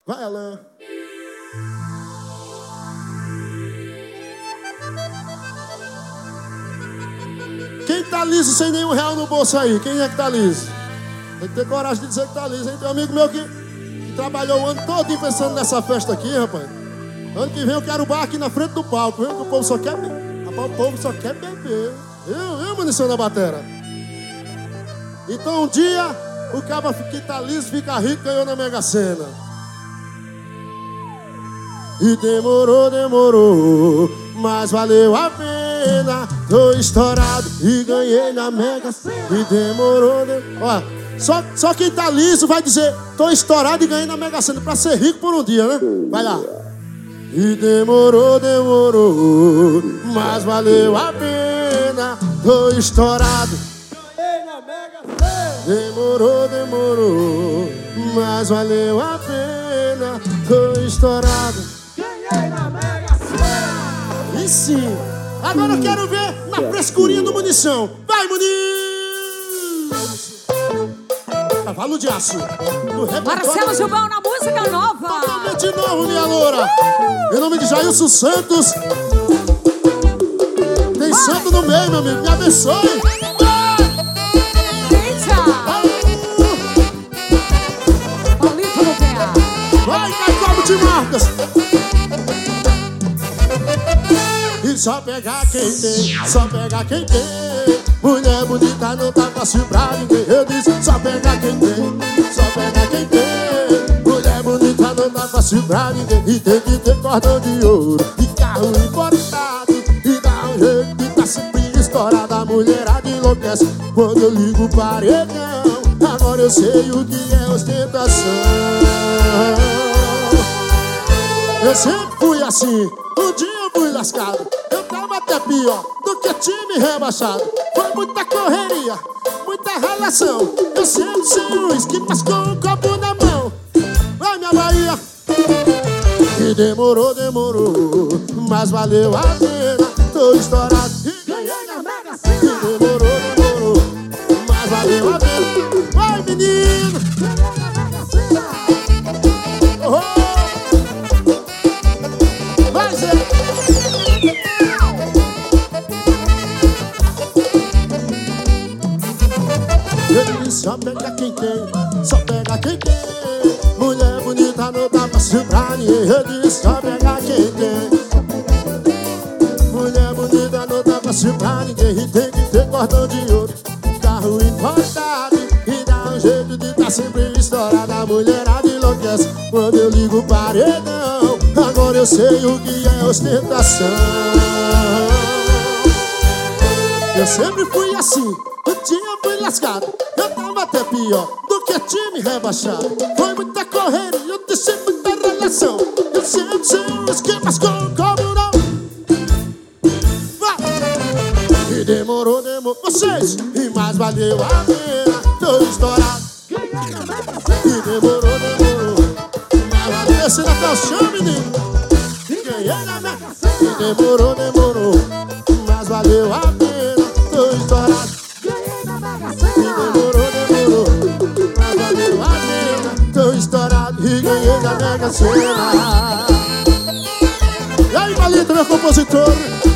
Vai, Alain. Quem tá liso sem nenhum real no bolso aí? Quem é que tá liso? Tem que ter coragem de dizer que tá liso, hein? Tem um amigo meu que trabalhou o ano todo pensando nessa festa aqui, rapaz. Ano que vem eu quero o bar aqui na frente do palco, viu? Que o povo só quer beber. Rapaz, o povo só quer beber. Viu, munição da batera? Então um dia, o cara que tá liso, fica rico, ganhou na Mega Sena. E demorou, mas valeu a pena. Tô estourado e ganhei na Mega Sena. E demorou. Ó, só quem tá liso vai dizer: tô estourado e ganhei na Mega Sena, pra ser rico por um dia, né? Vai lá. E demorou, mas valeu a pena. Tô estourado, ganhei na Mega Sena. Demorou, mas valeu a pena. Tô estourado, ganhei na Mega Sena. E sim, agora eu quero ver na frescurinha do Munição. Vai, Muniz! Cavalo de aço. Marcelo Gilbão na música nova. Totalmente novo, minha loura. Em nome de Jailson Santos. Tem santo no meio, meu amigo. Me abençoe. Eita! Paulito no pé. Vai, Caio de Marcas. E só pegar quem tem, só pegar quem tem. Mulher bonita não tá fácil pra ninguém. Eu disse, só pegar quem tem, só pegar quem tem. Mulher bonita não tá fácil pra ninguém. E tem que ter cordão de ouro e carro importado. E dá um jeito de tá sempre estourada. A mulherada enlouquece quando eu ligo o paredão. Agora eu sei o que é ostentação. Eu sempre fui assim, um dia eu fui lascado. Eu tava até pior do que time rebaixado. Foi muita correria, muita relação. Eu sempre sei o uísque, mas com um copo na mão. Vai, minha Bahia. E demorou, mas valeu a pena. Tô estourado e ganhei na Mega Sena. E demorou, mas valeu a pena. Vai, menino. Ganhei na Mega Sena. Oh, vai, Zé. Só pega quem tem, só pega quem tem. Mulher bonita não dá fácil pra ninguém. Eu disse, só pega quem tem. Mulher bonita não dá fácil pra ninguém. E tem que ter cordão de ouro, carro importado. E dá um jeito de tá sempre estourada. A mulherada enlouquece quando eu ligo o paredão. Agora eu sei o que é ostentação. Eu sempre fui assim, um dia eu fui lascado. Eu tava até pior do que time rebaixado. Foi muita correria, eu disse muita relação. Eu sempre sei os esquemas com o copo não. Vai! E demorou, vocês. E mais valeu a pena. Tô estourado. E demorou, mas valeu. Descendo até o chão, menino. Ganhei na Mega Sena. E demorou, mas valeu a pena. Tô estourado. Ganhei na Mega Sena. E demorou, mas valeu a pena. Tô estourado e ganhei na Mega Sena. E aí, Malito, meu compositor.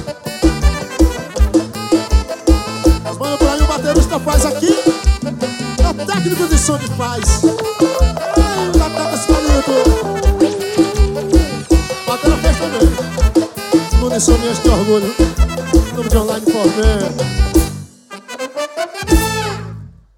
As manas pra aí, o baterista faz aqui. É o técnico de som que faz. Ai, da Tata Malito. Batera fez também. Munição me enche de orgulho. Nome de Online Forman.